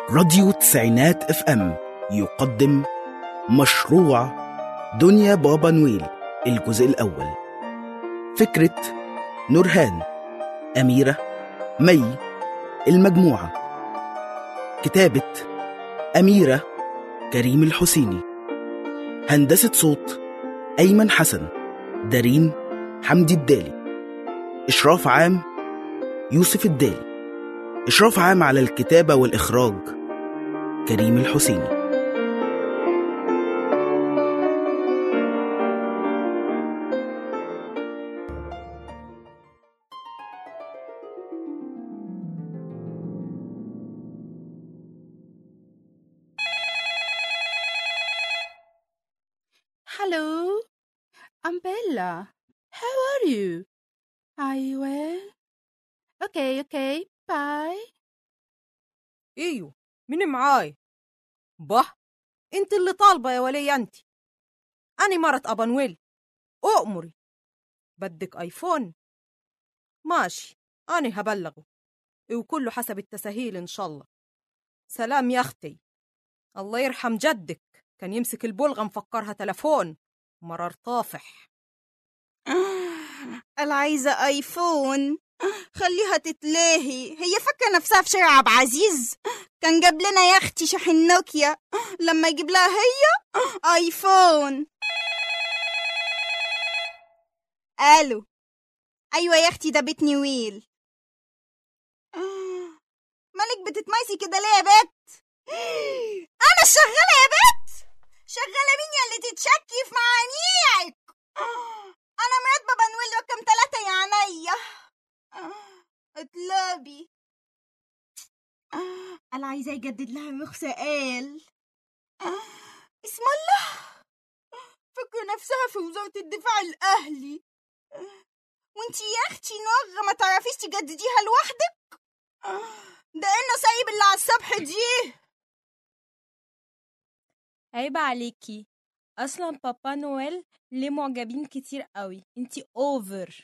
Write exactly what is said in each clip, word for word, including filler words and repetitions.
راديو تسعينات اف ام يقدم مشروع دنيا بابا نويل الجزء الأول. فكرة نورهان، أميرة، مي، المجموعة. كتابة أميرة كريم الحسيني. هندسة صوت أيمن حسن، دارين حمدي الدالي. إشراف عام يوسف الدالي. إشراف عام على الكتابة والإخراج كريم الحسيني. Hello, I'm Bella. How are you? أيوة. Okay, okay, bye. ايوه، مين معاي؟ به، انت اللي طالبة يا ولي انت. أنا مرة أبا نويل، أؤمري. بدك آيفون؟ ماشي، أنا هبلغه، وكله حسب التسهيل إن شاء الله. سلام يا أختي، الله يرحم جدك، كان يمسك البلغة مفكرها تلفون، مرر طافح. أنا عايزة آيفون، خليها تتلاهي، هي فكرة نفسها في شارع عبد العزيز. كان جاب لنا يا أختي شاحن نوكيا، لما يجيب لها هي آيفون. ألو، أيوة يا أختي، ده بيت نويل. مالك بتتميسي كده ليه يا بت؟ أنا شغالة يا بت. شغالة مين يا اللي تتشكي في معانيك؟ أنا مرات بابا نويل رقم تلاتة يا عينيا. اطلبي. أنا عايزة يجدد لها الرخصة. قال اسم الله، فكر نفسها في وزارة الدفاع الأهلي. وانتي يا أختي نور ما تعرفيش تجدديها لوحدك؟ ده إنه سايب اللي على الصبح دي. عيب عليكي، اصلا بابا نويل ليه معجبين كتير قوي، انتي اوفر.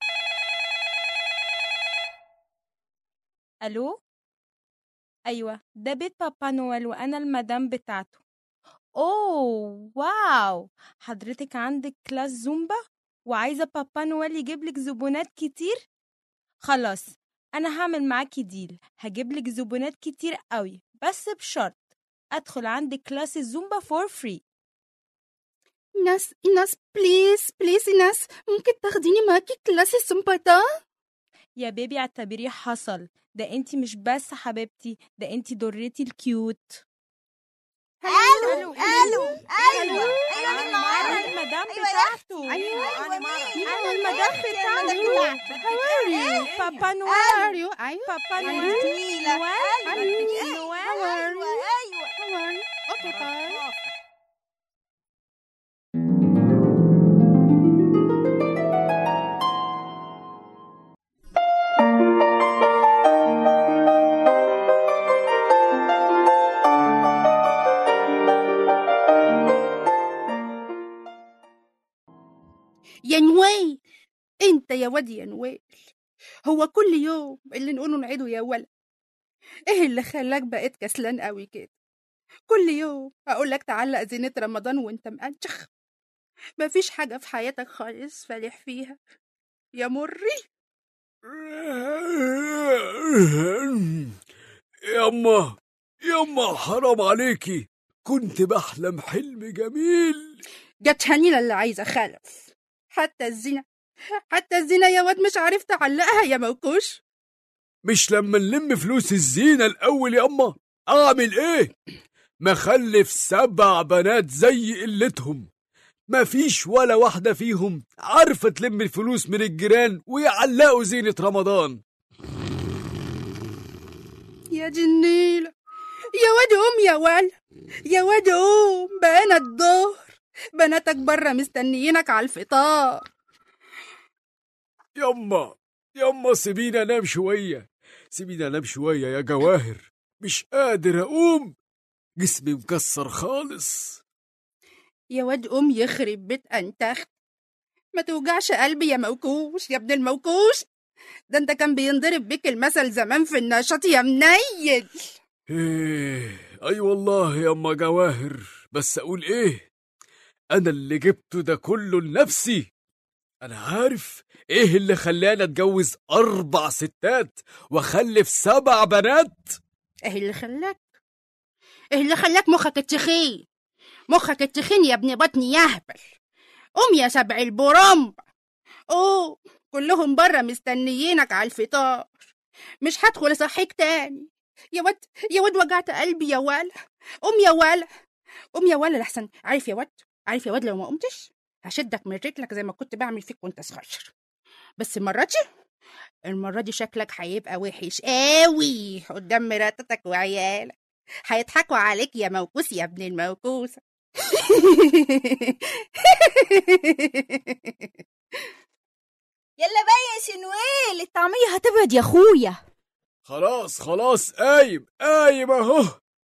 الو، ايوه ده بيت بابا نويل وانا المدام بتاعته. اوه واو، حضرتك عندك كلاس زومبا وعايزه بابا نويل يجيبلك زبونات كتير؟ خلاص، انا هعمل معاكي ديل، هجيبلك زبونات كتير قوي بس بشرط ادخل عندك كلاس الزومبا فور فري. إيناس إيناس بليز بليز إيناس، ممكن تاخديني معاكي كلاس الزومبا ده؟ يا بيبي اعتبريه حصل، ده انتي مش بس حبيبتي، ده انتي ضرتي الكيوت. ألو ألو أيوة أيوة، أيوة مين أنا معانا؟ المدام أيوة يا بتاعته. أيوة، أنا مين؟ أنا المدام بتاعته. How are you? بابا How نويل. are you? أيوة. بابا أنا نويل. جميلة. نويل. أيوة نويل. أيوة أيوة. How are you? Okay, bye. يا نويل، انت يا واد يا نويل، هو كل يوم اللي نقوله نعيده يا ولد؟ ايه اللي خلاك بقيت كسلان قوي كده؟ كل يوم اقول لك تعلق زينة رمضان وانت مقنشخ، مفيش حاجة في حياتك خالص فالح فيها يا مري. يما يما حرام عليكي، كنت بحلم حلم جميل. جت هنيلة اللي عايزة خلف، حتى الزينة حتى الزينة يا واد مش عارف تعلقها يا موكوش. مش لما نلم فلوس الزينة الأول يما؟ أعمل إيه؟ مخلف سبع بنات زي قلتهم، مفيش ولا واحدة فيهم عارفة تلم الفلوس من الجيران ويعلقوا زينة رمضان. يا جنيلة يا واد قوم يا ولا، يا واد قوم، بقينا الظهر، بناتك برا مستنيينك على الفطار. يما يما سيبينا انام شوية، سيبينا انام شوية يا جواهر، مش قادر اقوم، جسمي مكسر خالص. يا واد قوم يخرب بيت انتخ، ما توجعش قلبي يا موكوش يا ابن الموكوش، ده انت كان بينضرب بيك المثل زمان في النشاط يا منيل. ايه اي والله يا اما جواهر، بس اقول ايه، انا اللي جبته ده كله لنفسي. انا عارف ايه اللي خلاني اتجوز اربع ستات واخلف سبع بنات. ايه اللي خلاك ايه اللي خلاك مخك التخين مخك التخين يا ابن بطني يهبل. قوم يا سبع البرمب، قوم، كلهم بره مستنيينك على الفطار. مش هدخل اصحيك تاني يا واد يا واد، وجعت قلبي يا ولا. قوم يا ولا قوم يا ولا لحسن. عارف يا واد عارف يا واد لو ما قمتش هشدك من رجلك زي ما كنت بعمل فيك وانت صغير. بس المرة دي المرة دي شكلك هيبقى وحش قوي قدام مراتك وعيالك. هيضحكوا عليك يا موكوس يا ابن الموكوسة. يلا بقى يا شنويل، الطعمية هتبرد يا اخويا. خلاص خلاص قايم قايم اهو.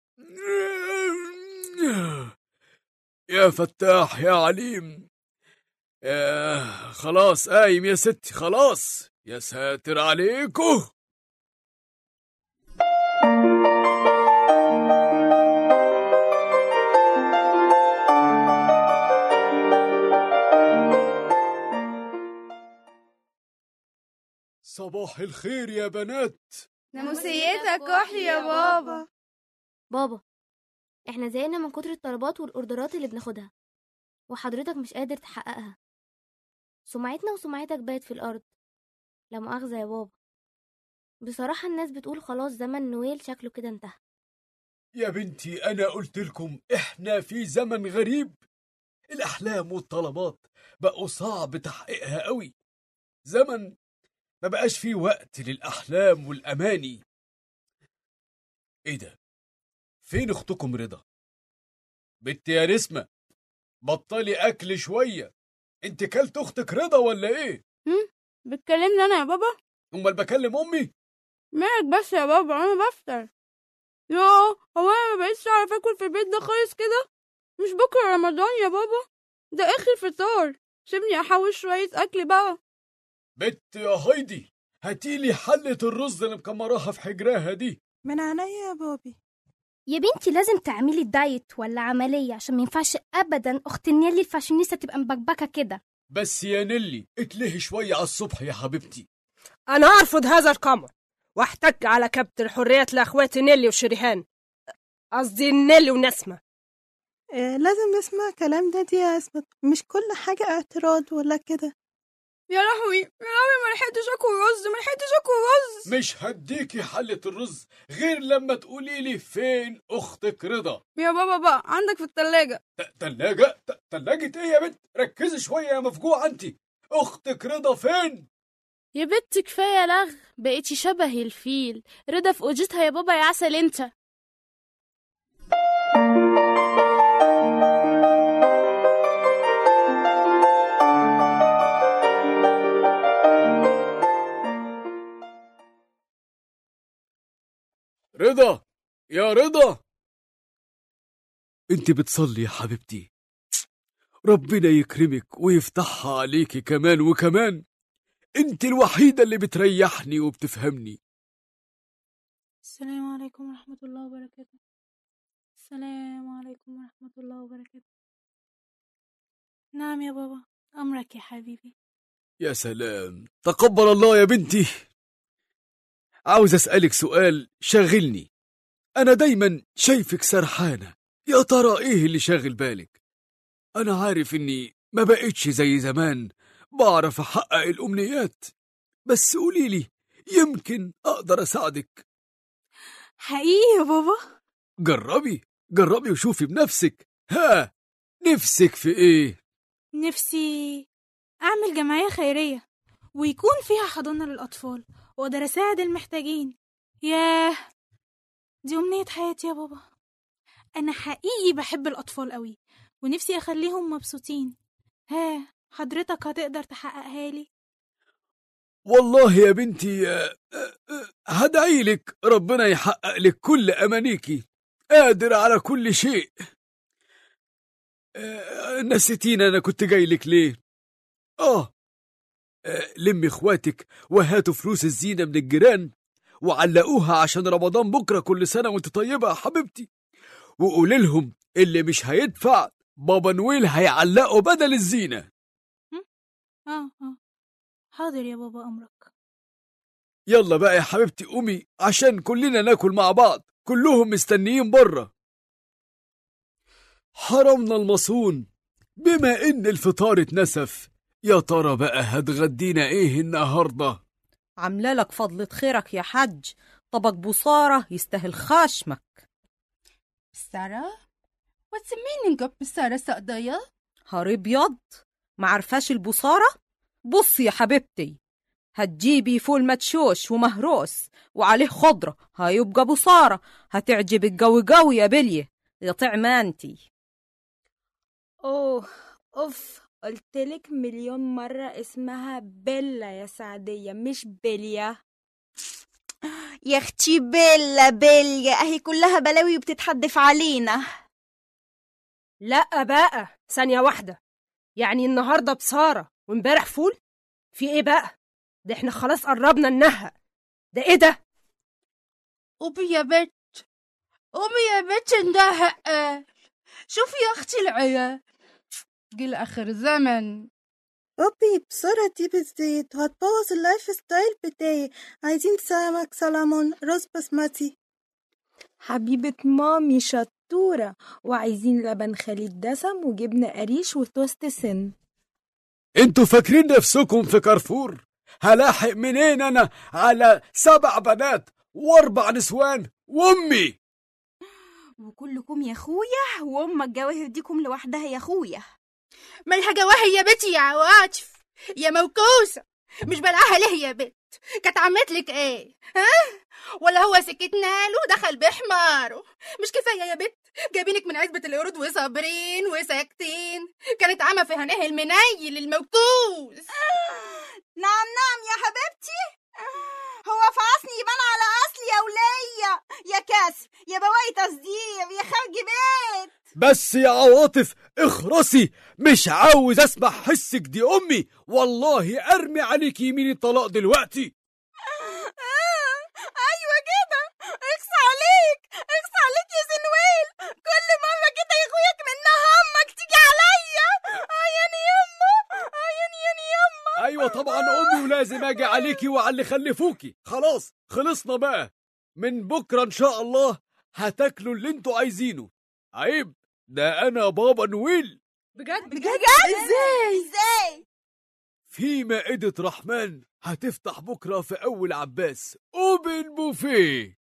يا فتاح يا عليم. يا خلاص قايم يا ستي، خلاص يا ساتر عليكو. صباح الخير يا بنات. ناموسيتك كحلي يا بابا. بابا، احنا زهقنا من كتر الطلبات والاوردرات اللي بناخدها وحضرتك مش قادر تحققها. سمعتنا وسمعتك بقت في الارض. لا مؤاخذة يا بابا، بصراحة الناس بتقول خلاص زمن نويل شكله كده انتهى. يا بنتي أنا قلت لكم إحنا في زمن غريب. الأحلام والطلبات بقوا صعب تحقيقها قوي. زمن ما بقاش فيه وقت للأحلام والأماني. إيه ده؟ فين أختكم رضا؟ بنت يا نسمة، بطلي أكل شوية. أنت كلت أختك رضا ولا إيه؟ هم؟ بتكلمني أنا يا بابا؟ أمال بكلم أمي؟ مالك بس يا بابا، أنا بفطر. يوه، هو أنا ما بقيتش أعرف آكل في البيت ده خالص كده؟ مش بكرة رمضان يا بابا، ده آخر فطار. سيبني أحوش شوية أكل بقى. بنت يا هايدي، هاتيلي حلة الرز اللي مكمراها في حجراها دي. من عينيا يا بابي. يا بنتي لازم تعملي دايت ولا عملية، عشان ما ينفعش أبدا أخت نيلي الفاشونيستا تبقى مبكبكة كده. بس يا نيلي اتلهي شوية على الصبح يا حبيبتي. أنا أرفض هذا القمر واحتج على كبت الحريات لأخواتي نيلي وشريهان، قصدي نيلي ونسمة. إيه لازم نسمع كلام دادي يا اسمت، مش كل حاجة اعتراض ولا كده. يا لهوي يا لهوي، ما لحقتش اكل رز ما لحقتش اكل رز. مش هديكي حلة الرز غير لما تقولي لي فين اختك رضا. يا بابا بقى عندك في التلاجة. تلاجة؟ تلاجة ايه يا بنت؟ ركزي شوية يا مفجوعة انت. اختك رضا فين؟ يا بنت كفاية لغ، بقيتي شبه الفيل. رضا في اوجتها يا بابا، يا عسل انت. رضا يا رضا، انت بتصلي يا حبيبتي؟ ربنا يكرمك ويفتحها عليكي كمان وكمان. انت الوحيدة اللي بتريحني وبتفهمني. السلام عليكم ورحمة الله وبركاته. السلام عليكم ورحمة الله وبركاته. نعم يا بابا، أمرك يا حبيبي. يا سلام، تقبل الله يا بنتي. عاوز أسألك سؤال شاغلني. أنا دايما شايفك سرحانة، يا ترى إيه اللي شاغل بالك؟ أنا عارف إني ما بقيتش زي زمان بعرف أحقق الأمنيات، بس قوليلي يمكن أقدر أساعدك. حقيقي يا بابا؟ جربي جربي وشوفي بنفسك. ها، نفسك في إيه؟ نفسي أعمل جمعية خيرية ويكون فيها حضانة للأطفال وأقدر أساعد المحتاجين. ياه، دي أمنية حياتي يا بابا. أنا حقيقي بحب الأطفال قوي ونفسي أخليهم مبسوطين. ها، حضرتك هتقدر تحققها لي؟ والله يا بنتي هدعي لك ربنا يحقق لك كل أمانيكي، قادر على كل شيء. نسيتين أنا كنت جاي لك ليه؟ آه لمي إخواتك وهاتوا فلوس الزينة من الجيران وعلقوها عشان رمضان بكرة. كل سنة وانت طيبة يا حبيبتي. وقولي لهم اللي مش هيدفع بابا نويل هيعلقه بدل الزينة. اه اه حاضر يا بابا، أمرك. يلا بقى يا حبيبتي قومي عشان كلنا ناكل مع بعض، كلهم مستنيين بره. حرمنا المصون بما ان الفطار اتنسف. يا ترى بقى هتغدينا ايه النهارده؟ عامله لك فضلة خيرك يا حج، طبق بصارة يستاهل خشمك. بصارة؟ What's the meaning of بصارة سقضية؟ هار ابيض، ما عرفاش البصارة؟ بصي يا حبيبتي، هتجيبي فول مدشوش ومهروس وعليه خضرة، هيبقى بصارة، هتعجبك قوي قوي يا بليه يا طعمة انتي. اوه اوف، قلتلك مليون مرة اسمها بيلا يا سعدية مش بليا. يا اختي بيلا بيلا اهي كلها بلاوي وبتتحدف علينا. لا بقى ثانية واحدة، يعني النهاردة بصارة وامبارح فول؟ في ايه بقى؟ ده احنا خلاص قربنا النهق. ده ايه ده؟ قومي يا بت، قومي يا بت اندهق. شوفي يا اختي العيال، جيل اخر زمن. بابي بسرعة دي بالزيت هتبوظ اللايف ستايل بتاعي. عايزين سمك سلمون رز بسمتي. حبيبة مامي شطورة، وعايزين لبن خليط دسم وجبنة قريش وتوست سن. انتوا فاكرين نفسكم في كارفور؟ هلاحق منين انا على سبع بنات واربع نسوان وامي؟ وكلكم يا اخويا، وامك جواهر ديكم لوحدها يا اخويا. مالها جواهر يا بنتي يا عواطف يا موكوسة؟ مش بلعها ليه يا بنت؟ كانت عمتلك ايه؟ ها؟ ولا هو سكتنا له دخل بحماره؟ مش كفايه يا بنت جايبينك من عزبة القرود وصابرين وساكتين؟ كانت عامة في هناه المنيل الموكوس. نعم نعم يا حبيبتي، هو فعصني يبان على اصلي يا ولية يا كسر يا بواقي تصدير يا خارج بيت. بس يا عواطف اخرسي، مش عاوز اسمع حسك دي امي، والله ارمي عليك يمين الطلاق دلوقتي. ايوه كده، اخس عليك اخس عليك يا زنويل، كل مرة كده يا اخوياك منها امك تيجي عليا. عياني يما عياني ياني يما. ايوه طبعا امي، ولازم اجي عليكي وعلى اللي خلفوكي. خلاص خلصنا بقى، من بكره ان شاء الله هتاكلوا اللي انتوا عايزينه. عيب، ده انا بابا نويل. بجد بجد ازاي ازاي؟ في مائدة رحمن هتفتح بكرة في أول عباس أوبن بوفيه.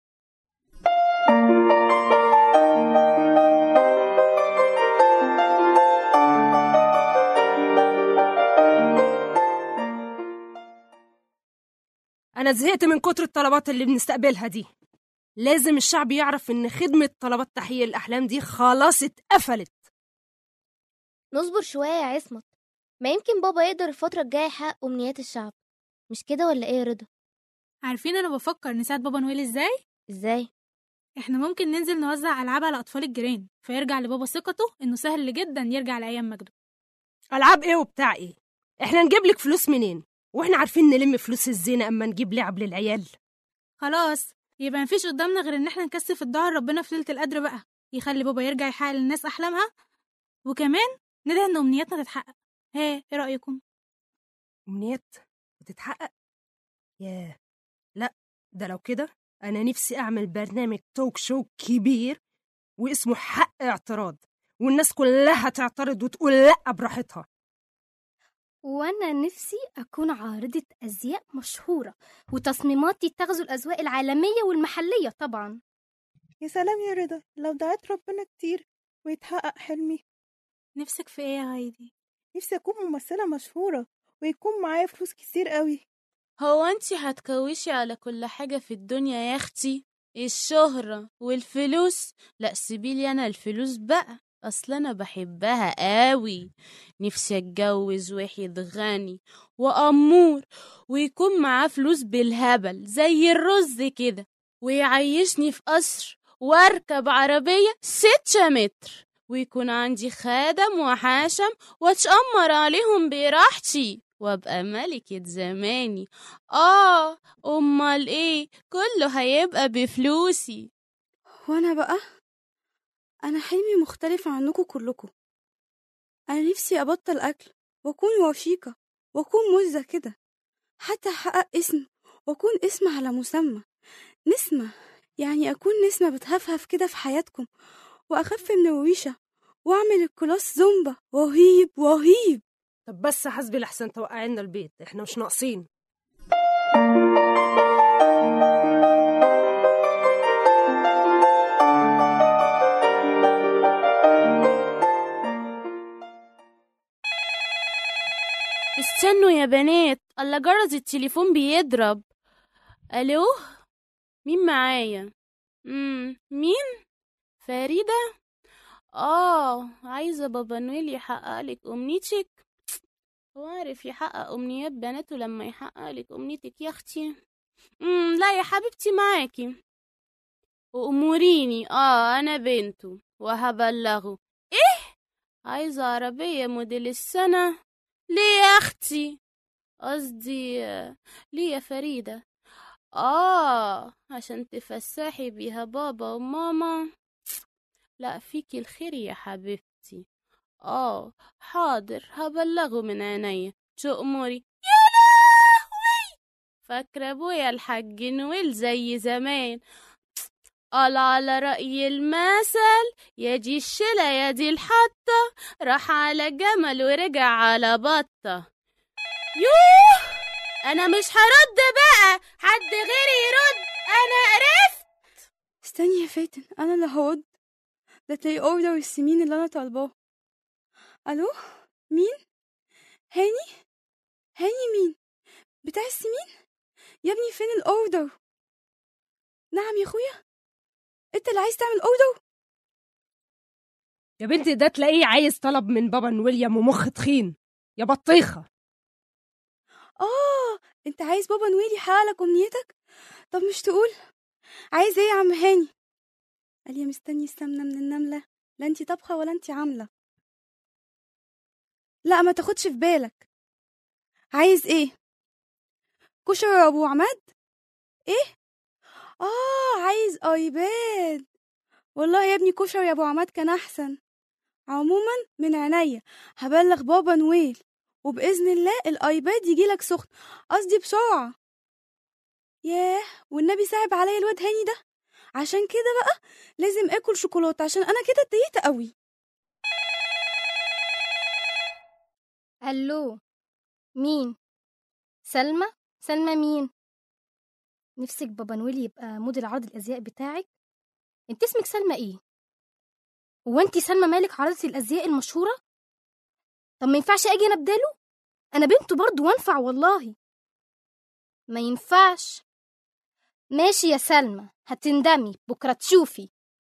أنا زهقت من كتر الطلبات اللي بنستقبلها دي. لازم الشعب يعرف إن خدمة طلبات تحقيق الأحلام دي خلاص اتقفلت. نصبر شوية يا عصمت، ما يمكن بابا يقدر الفترة الجاية يحقق أمنيات الشعب، مش كده ولا ايه يا رضا؟ عارفين أنا بفكر نساعد بابا نويل ازاي؟ ازاي؟ احنا ممكن ننزل نوزع ألعاب على أطفال الجيران، فيرجع لبابا ثقته إنه سهل جدا يرجع لأيام مجده. ألعاب ايه وبتاع ايه؟ احنا نجيب لك فلوس منين؟ واحنا عارفين نلم فلوس الزينة أما نجيب لعب للعيال. خلاص يبقى مفيش قدامنا غير إن احنا نكثف الدعاء لربنا في ليلة القدر بقى، يخلي بابا يرجع يحقق للناس أحلامها، وكمان ندعي إن أمنياتنا تتحقق. ها ايه رأيكم؟ أمنيات وتتحقق؟ ياه لا، ده لو كده أنا نفسي أعمل برنامج توك شو كبير واسمه حق اعتراض، والناس كلها تعترض وتقول لأ براحتها. وأنا نفسي أكون عارضة أزياء مشهورة وتصميماتي تغزو الأذواق العالمية والمحلية طبعا. يا سلام يا رضا، لو دعيت ربنا كتير ويتحقق حلمي. نفسك في ايه يا هايدي؟ نفسي أكون ممثلة مشهورة ويكون معايا فلوس كتير قوي. هو انتي هتكوشي على كل حاجة في الدنيا يا اختي؟ الشهرة والفلوس؟ لا سيبيلي انا الفلوس بقى، اصل انا بحبها قوي. نفسي اتجوز واحد غني وامور ويكون معاه فلوس بالهبل زي الرز كده، ويعيشني في قصر واركب عربية ستة متر، ويكون عندي خادم وحاشم واتأمر عليهم براحتي، وابقى ملكة زماني. اه امال ايه، كله هيبقى بفلوسي. وانا بقى انا حلمي مختلف عنكم كلكم. انا نفسي ابطل اكل واكون وشيكة واكون مزة كده، حتى احقق اسم واكون اسم على مسمى. نسمة، يعني اكون نسمة بتهفهف كده في حياتكم واخف من الويشة واعمل الكلاس زومبا وهيب وهيب. طب بس حسبي لحسن توقعنا البيت، احنا مش ناقصين. استنوا يا بنات، الله جرس التليفون بيضرب. الو، مين معايا؟ امم مين؟ فريدة. اه عايزة بابا نويل يحقق لك امنيتك. هو عارف يحقق امنيات بناته لما يحقق لك امنيتك يا اختي. امم لا يا حبيبتي معاكي. واموريني، اه انا بنته وهبلغه. ايه؟ عايزة عربية موديل السنة. ليه يا اختي؟ قصدي ليه يا فريدة؟ اه عشان تفسحي بيها بابا وماما. لا فيكي الخير يا حبيبتي. اه حاضر هبلغه من عينيا. تأمري. يا لهوي، فاكرة ابويا الحاج نويل زي زمان قال على رأي المثل، يا دي الشلة يا دي الحطة، راح على جمل ورجع على بطة. يوه انا مش هرد بقى، حد غيري يرد، انا قرفت. استني يا فاتن، انا اللي هرد. ده تلاقي اوردر السمين اللي انا طالباه. الو، مين؟ هاني؟ هاني مين؟ بتاع السمين؟ يا ابني فين الاوردر؟ نعم يا اخويا، انت اللي عايز تعمل اوردر؟ يا بنتي ده تلاقيه عايز طلب من بابا ويليام ومخ تخين يا بطيخة. اه انت عايز بابا نويل يحقق لك امنيتك؟ طب مش تقول عايز ايه يا عم هاني؟ قال يا مستني السمنة من النملة، لا انتي طبخة ولا انتي عاملة. لا ما تاخدش في بالك. عايز ايه؟ كشري يا ابو عماد؟ ايه؟ اه عايز ايباد. والله يا ابني كشري يا ابو عماد كان احسن. عموما من عينيا هبلغ بابا نويل، وباذن الله الايباد يجيلك سخن، قصدي بسرعه. ياه والنبي صعب عليا الواد هاني ده، عشان كده بقى لازم اكل شوكولاته عشان انا كده اتضايقت قوي. الو، مين؟ سلمى؟ سلمى مين؟ نفسك بابا نويل يبقى موديل عرض الازياء بتاعك؟ انت اسمك سلمى ايه؟ هو انت سلمى مالك عرضة الازياء المشهوره؟ طب ما ينفعش اجي انا بداله؟ انا بنته برضو وانفع والله. ما ينفعش. ماشي يا سلمى، هتندمي بكره تشوفي.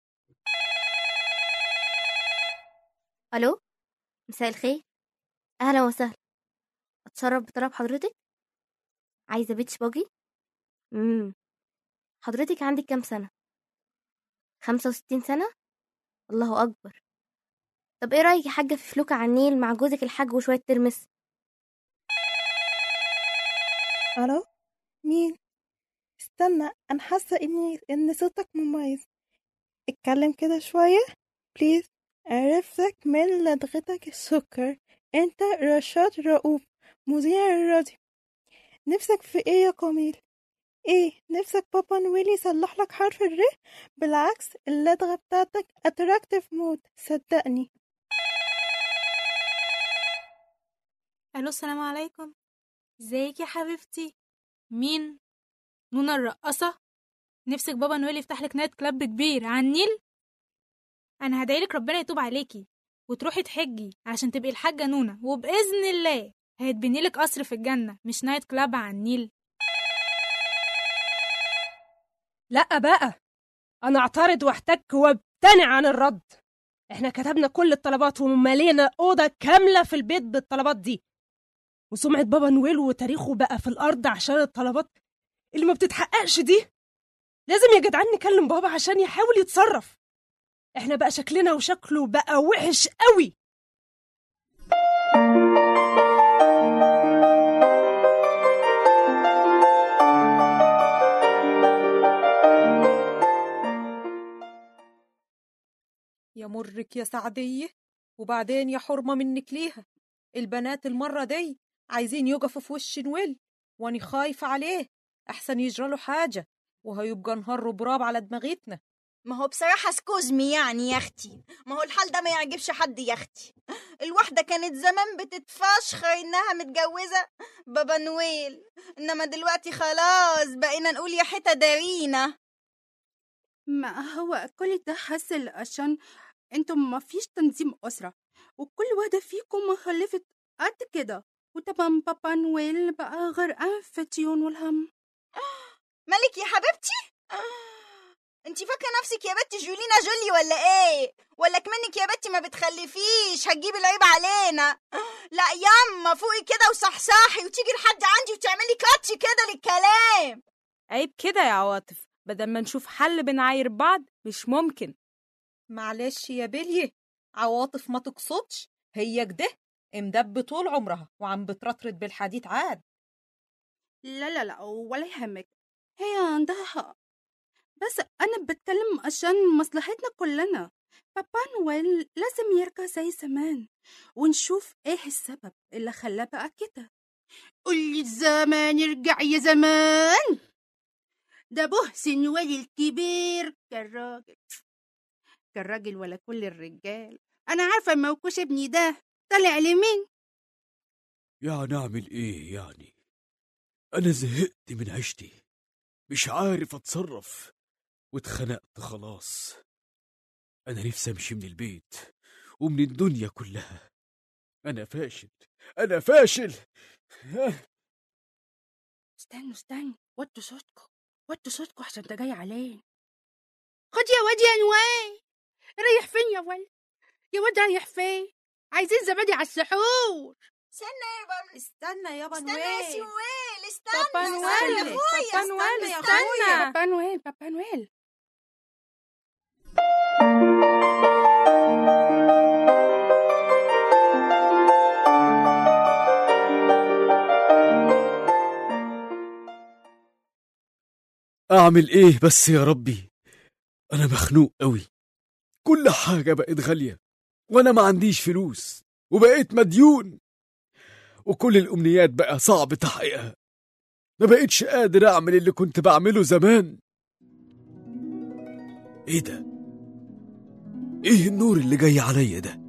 الو، مساء الخير، اهلا وسهلا، اتشرف بطلب حضرتك. عايزه بيتش باجي؟ امم حضرتك عندك كام سنه؟ خمسة وستين سنه؟ الله اكبر. طب ايه رايك يا حاجه في فلوكه على النيل مع جوزك الحاج وشويه ترمس؟ الو، مين؟ استنى، انا حاسه اني ان صوتك مميز. اتكلم كده شويه بليز. عرفتك من لدغتك السكر. انت رشاد رؤوف، مذيع الراديو. نفسك في ايه يا قميل؟ ايه نفسك بابا نويل يصلح لك حرف الر؟ بالعكس اللدغه بتاعتك اتراكتيف مود، صدقني. الو السلام عليكم، ازيك يا حبيبتي؟ مين؟ نونا الرقاصة؟ نفسك بابا نويل يفتح لك نايت كلاب كبير على النيل؟ انا هدعيلك ربنا يتوب عليكي وتروحي تحجي عشان تبقي الحاجة نونا، وبإذن الله هيتبني لك قصر في الجنة مش نايت كلاب على النيل. لا بقى، انا اعترض واحتك وابتنع عن الرد. احنا كتبنا كل الطلبات وملينا اوضه كامله في البيت بالطلبات دي، وسمعه بابا نويل وتاريخه بقى في الارض عشان الطلبات اللي ما بتتحققش دي. لازم يا جدعان نكلم بابا عشان يحاول يتصرف. احنا بقى شكلنا وشكله بقى وحش قوي. يا مرك يا سعدية، وبعدين يا حرمة منك ليها. البنات المرة دي عايزين يقفوا في وش نويل، واني خايفة عليه أحسن يجرى له حاجة وهيبقى نهار ربراب على دماغتنا. ما هو بصراحة سكوزمي يعني يا أختي، ما هو الحال ده ما يعجبش حد يا أختي. الواحدة كانت زمان بتتفشخر إنها متجوزة بابا نويل، إنما دلوقتي خلاص بقينا نقول يا حتة دارينا. ما هو كل ده حصل عشان انتم ما فيش تنظيم أسرة، وكل واحدة فيكم خلفت قد كده، وطبعا بابا نويل بقى غرقان في الديون والهم. مالك يا حبيبتي؟ انتي فاكرة نفسك يا بنتي جولينا جولي ولا ايه؟ ولا كمنك يا بنتي ما بتخلفيش هتجيب العيب علينا؟ لا ياما فوقي كده وصحصاحي وتيجي لحد عندي وتعملي كاتش كده للكلام. عيب كده يا عواطف، بدل ما نشوف حل بنعاير بعض مش ممكن. معلش يا بليه، عواطف ما تقصدش، هي كده مدب طول عمرها وعم بترطرد بالحديد عاد. لا لا لا ولا يهمك، هي عندها حق، بس أنا بتكلم عشان مصلحتنا كلنا. بابا نويل لازم يرجع زي زمان، ونشوف ايه السبب اللي خلاه بقى كده. قولي الزمان يرجع يا زمان، ده بهس نويل الكبير كان راجل، كان راجل ولا كل الرجال. أنا عارفة موكوش ابني ده طلع لمين. يعني أعمل إيه يعني؟ أنا زهقت من عيشتي، مش عارف أتصرف واتخنقت خلاص. أنا نفسي أمشي من البيت ومن الدنيا كلها. أنا فاشل، أنا فاشل. استنوا استنوا، وطوا صوتكم، وطوا صوتكم عشان ده جاي عليه. خد يا واد يا نواي، رايح فين يا ولد؟ يا واد رايح فين؟ عايزين زبادي على السحور. استنى يا بابا، استنى يا استنى يا سويل، استنى بابا استنى يا نويل، اخويا، بابا نويل، استنى استنى. بابا نويل، بابا نويل. أعمل إيه بس يا ربي؟ أنا مخنوق قوي، كل حاجة بقت غالية وأنا ما عنديش فلوس وبقيت مديون، وكل الأمنيات بقى صعب تحقيقها. ما بقيتش قادر أعمل اللي كنت بعمله زمان. إيه ده؟ إيه النور اللي جاي عليا ده؟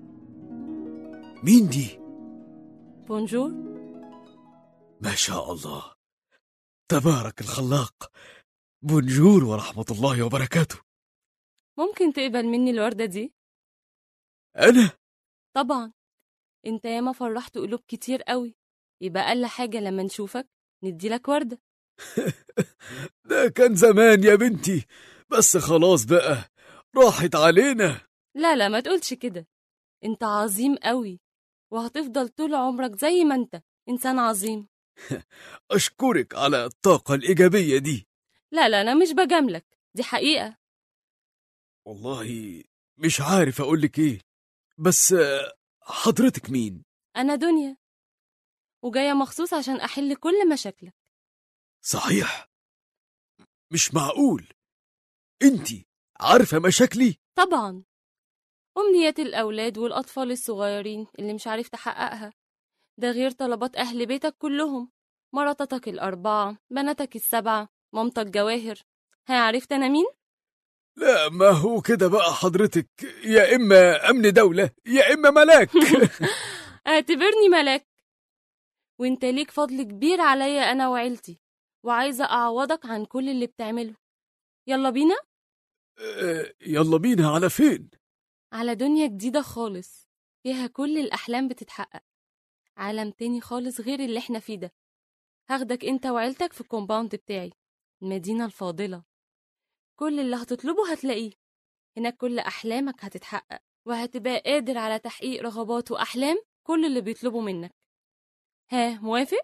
مين دي؟ بونجور. ما شاء الله، تبارك الخلاق. بونجور ورحمة الله وبركاته. ممكن تقبل مني الوردة دي؟ أنا؟ طبعا، انت ياما فرحت قلوب كتير قوي، يبقى أقل حاجة لما نشوفك ندي لك وردة. ده كان زمان يا بنتي، بس خلاص بقى راحت علينا. لا لا ما تقولش كده، انت عظيم قوي وهتفضل طول عمرك زي ما انت إنسان عظيم. أشكرك على الطاقة الإيجابية دي. لا لا أنا مش بجاملك، دي حقيقة. والله مش عارف أقولك إيه، بس حضرتك مين؟ أنا دنيا، وجاية مخصوص عشان أحل كل مشاكلك. صحيح؟ مش معقول، انتي عارفة مشاكلي؟ طبعا، أمنيات الأولاد والأطفال الصغيرين اللي مش عارف تحققها، ده غير طلبات أهل بيتك كلهم، مراتك الأربعة، بناتك السبعة، مامتك جواهر. ها عرفت أنا مين؟ لا ما هو كده بقى حضرتك يا إما أمن دولة يا إما ملاك. اعتبرني ملاك، وانت ليك فضل كبير عليا أنا وعيلتي، وعايزة أعوضك عن كل اللي بتعمله. يلا بينا؟ أه يلا بينا. على فين؟ على دنيا جديدة خالص، فيها كل الأحلام بتتحقق، عالم تاني خالص غير اللي احنا فيه ده. هاخدك انت وعيلتك في الكومباوند بتاعي، المدينة الفاضلة. كل اللي هتطلبه هتلاقيه هناك، كل أحلامك هتتحقق، وهتبقى قادر على تحقيق رغبات وأحلام كل اللي بيطلبوا منك. ها موافق؟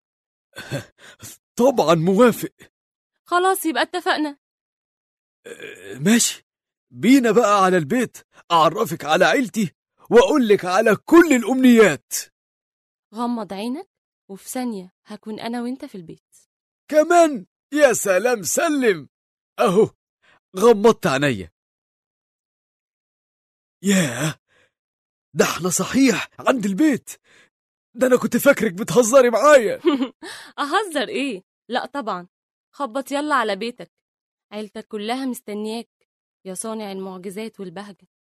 طبعا موافق. خلاص يبقى اتفقنا. أه ماشي، بينا بقى على البيت أعرفك على عيلتي وأقولك على كل الأمنيات. غمض عينك وفي ثانية هكون أنا وإنت في البيت. كمان؟ يا سلام، سلم أهو غمضت عينيا. ياه، ده احنا صحيح عند البيت. ده انا كنت فاكرك بتهزري معايا. أهزر إيه؟ لأ طبعا، خبط يلا على بيتك، عيلتك كلها مستنياك يا صانع المعجزات والبهجة.